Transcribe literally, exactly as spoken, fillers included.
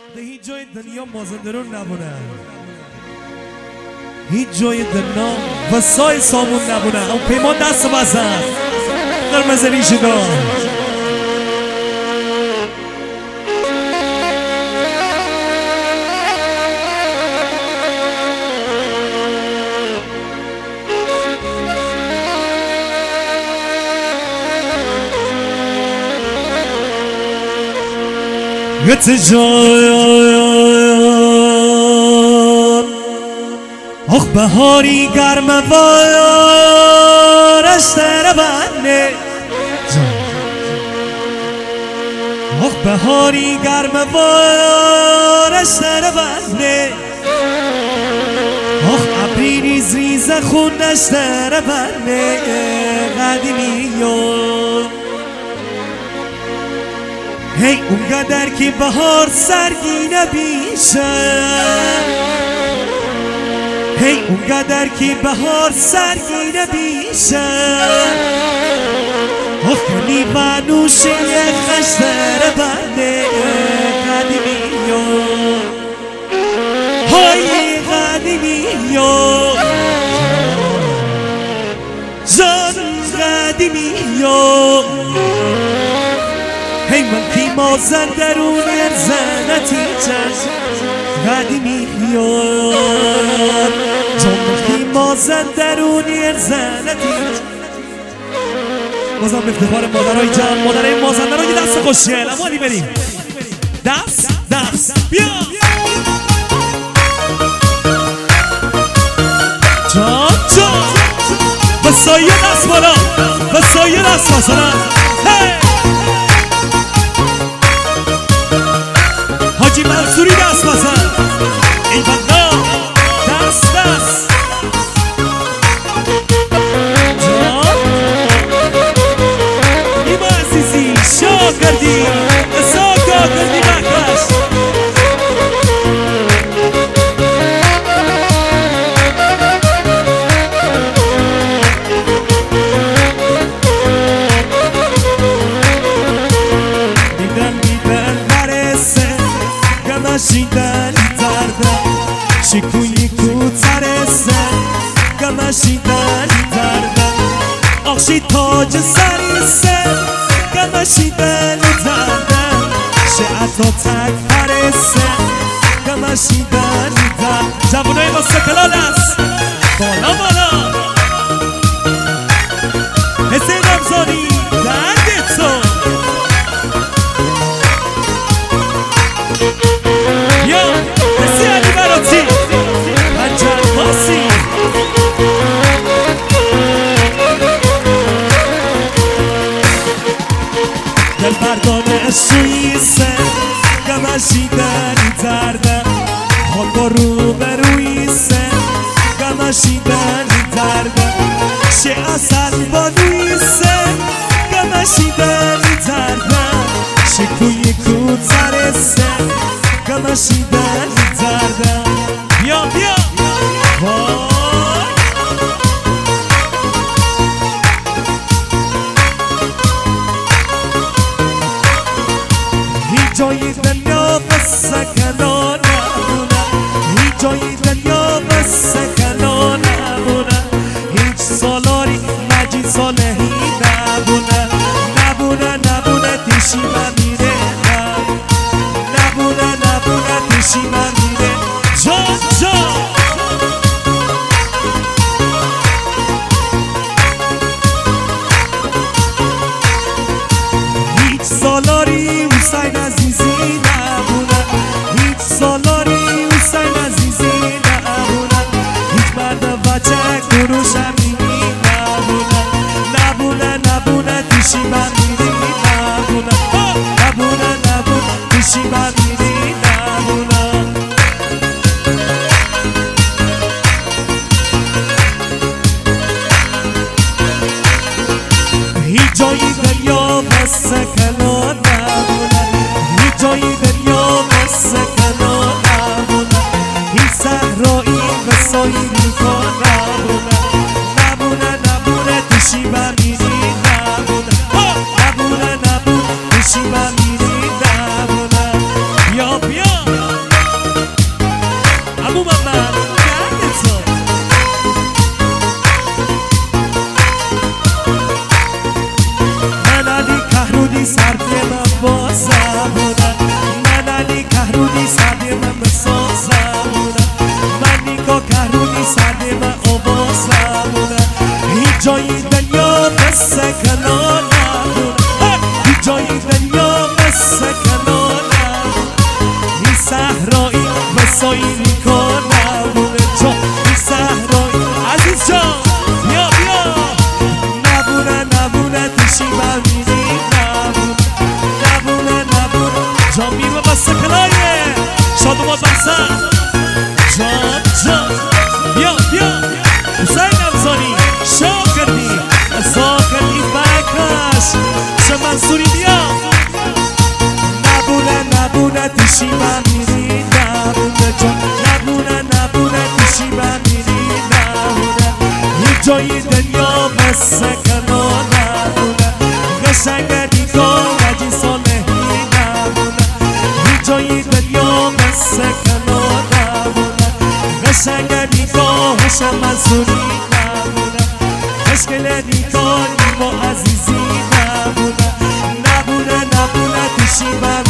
ده هیچ جای دنیا مازندران نبونه، هیچ جای دنیا وسای سامون نبونه. اون پیمان دست بزن قرمز ریشه دار گت جان آخ بهاری گرم وارش در بنده آخ بهاری گرم وارش در بنده آخ ابری ریز ریز خونش در بنده قدیمیون هی اونقدر که بهار سرگینه بیشه هی اونقدر که بهار سرگینه بیشه آخری و نوشه خشتر بنده قدیمیون های قدیمیون جان قدیمیون هی من کی مازندرون ارزنتی چشم قدیمیون جان من کی مازندرون ارزنتی بازم افتخار مادرای جان مادرای مازندران یه دست خوشگل امانی بریم دست دست بیا جان جان به سایه دست بالا به سایه دست مثلا هی حاجی منصوری دست بزن ای بنده دست دست جان ایما عزیزی شا کردی ساکا کردی مکش گمشیدن دردم شکوی کوترسه گمشیدن دردم آخشی تاج سریسه گمشیدن دردم شعطا تک پرسه گمشیدن دردم جوانای ما سکلال است بالا بالا حسین رمزانی درد تو دل بردان شویسه گمشیدن دردم حال با رو برویسه گمشیدن دردم شه اصل با دویسه گمشیدن دردم شکوی کوترسه گمشیدن دردم بیا بیا وای هیچ جای دنیا بس سکنا نمونه هیچ جای دنیا بس سکنا نمونه هیچ سالاری مجید صالحی نبونه نبونه نبونه دیشی من میره نبونه نبونه دیشی من میره جان جان هیچ سالاری حسین عزیزی نبونه هیچ سالاری حسین عزیزی نبونه هیچ مرد بچه گروه شمیمی نبونه نبونه نبونه دیشی من میری نبونه نبونه نبونه دیشی من میری نبونه هیچ جای دنیا بس سکنا نبونه هیچ جای دنیا بس سکنا نبونه هیچ صحرایی وسایی ریکا نبونه تا میر و بسته کلایه شاد و باز برسن جان جان بیا بیا حسین افزانی شاد کردی ازا کردی برکش چه منصوری بیا نبونه نبونه تشی من میری نبونه جان نبونه نبونه تشی من میری نبونه یه جایی دنیا بس کنو نبونه قشنگ دیگاه نجی صالحی نبونه یه جایی دنیا بس کنو نبونه قشنگ دیگاه هشم منصوری نبونه مشکل دیگاه نیما عزیزی نبونه نبونه نبونه تشی من